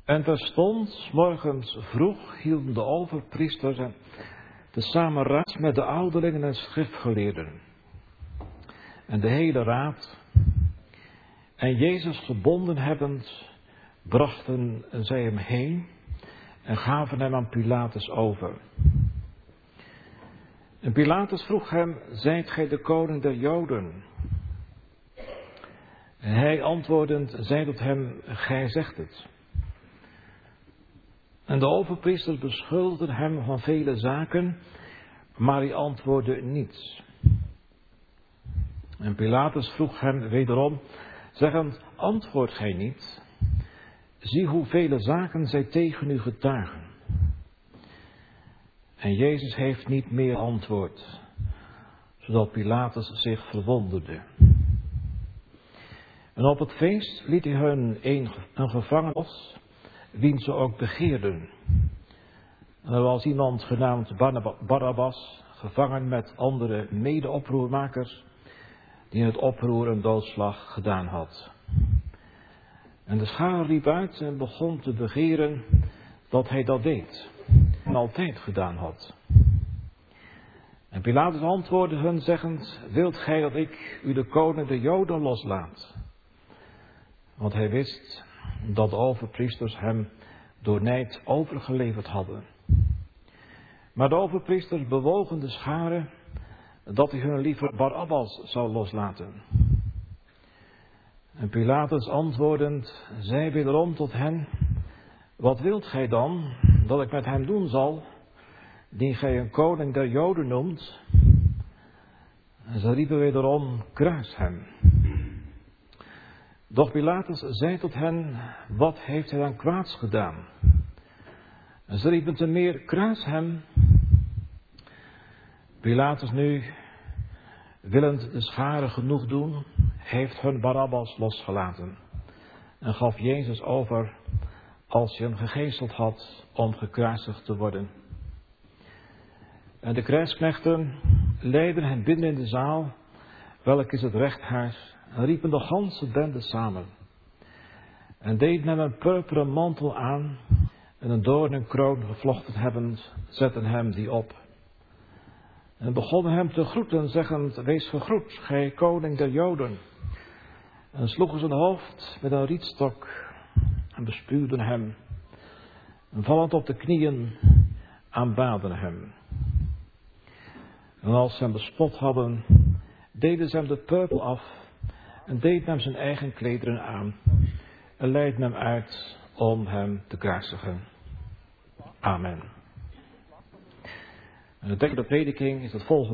En terstond, 's morgens vroeg, hielden de overpriesters tezamen raad met de ouderlingen en schriftgeleerden. En de hele raad. En Jezus gebonden hebbend, brachten zij hem heen en gaven hem aan Pilatus over. En Pilatus vroeg hem, zijt gij de koning der Joden? En hij antwoordend zei tot hem, gij zegt het. En de overpriesters beschuldigden hem van vele zaken, maar hij antwoordde niets. En Pilatus vroeg hem wederom, zeggend, antwoordt gij niet? Zie hoeveel zaken zij tegen u getuigen. En Jezus heeft niet meer antwoord, zodat Pilatus zich verwonderde. En op het feest liet hij hun een gevangene los, wien ze ook begeerden. En er was iemand genaamd Barabbas, gevangen met andere mede-oproermakers, die in het oproer een doodslag gedaan had. En de schare riep uit en begon te begeren dat hij dat deed en altijd gedaan had. En Pilatus antwoordde hun zeggend, wilt gij dat ik u de koning der Joden loslaat? Want hij wist dat de overpriesters hem door nijd overgeleverd hadden. Maar de overpriesters bewogen de schare dat hij hun liever Barabbas zou loslaten. En Pilatus antwoordend zei wederom tot hen, wat wilt gij dan dat ik met hem doen zal, die gij een koning der Joden noemt? En ze riepen wederom, kruis hem. Doch Pilatus zei tot hen, wat heeft hij dan kwaads gedaan? En ze riepen te meer, kruis hem. Pilatus nu, willend de schare genoeg doen, heeft hun Barabbas losgelaten. En gaf Jezus over, als hij hem gegezeld had, om gekruisigd te worden. En de krijgsknechten leidden hen binnen in de zaal, welk is het rechthuis, en riepen de ganse bende samen. En deden hem een purperen mantel aan, en een doornenkroon gevlochten hebbend, zetten hem die op. En begonnen hem te groeten, zeggend, wees gegroet, gij koning der Joden. En sloegen zijn hoofd met een rietstok, en bespuwden hem. En vallend op de knieën, aanbaden hem. En als ze hem bespot hadden, deden ze hem de purper af, en deden hem zijn eigen klederen aan, en leidden hem uit om hem te kruisigen. Amen. En de tekst van de prediking is het volgende.